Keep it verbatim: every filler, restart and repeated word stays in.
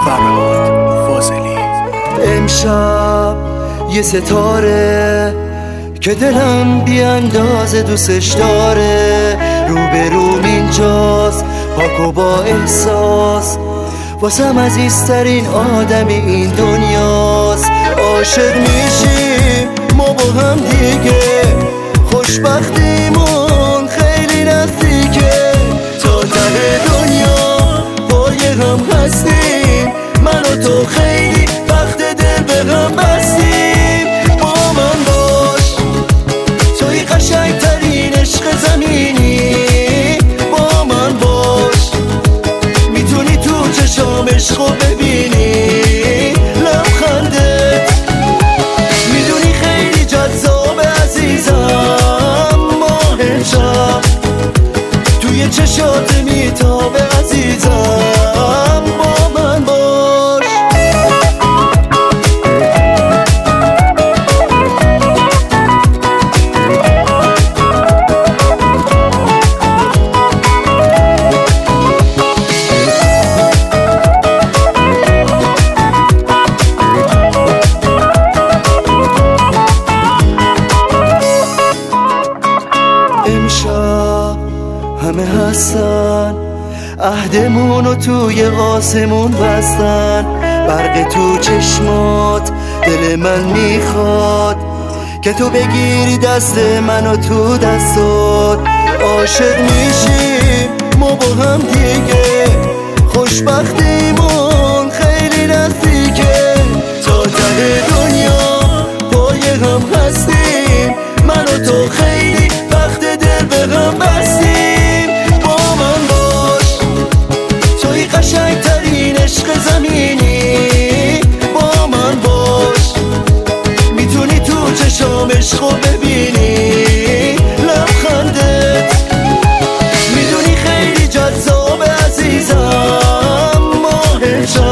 فرهاد فاضلی. امشب یه ستاره که دلم بی اندازه دوستش داره، روبروم اینجاست پاک و با احساس، واسم عزیزترین آدمی این دنیاست. عاشق میشیم ما با هم دیگه، خوشبختیمون خیلی نزدیکه، تا ته دنیا پای هم هستیم، من و تو خیلی وقت دل به هم بستیم. با من باش توی قشنگترین عشق زمینی، با من باش میتونی تو چشام عشقو ببینی، لبخندت میدونی خیلی جذاب عزیزم، ماه شب توی چشات میتابه عزیزم، با من باش. امشب همه هستن عهدمونو توی آسمون بستن، برق تو چشمات دل من میخواد که تو بگیری دست منو تو دستات. عاشق میشیم ما با هم دیگه، خوشبختیمون خیلی نزدیکه، تا ته دنیا پای هم هستیم، من و تو خیلی وقت دل به هم بستیم. با من باش توی قشنگترین عشق زمینی، با من باش میتونی تو چشام عشقو ببینی، لبخندت میدونی خیلی جذاب عزیزم، ماه شب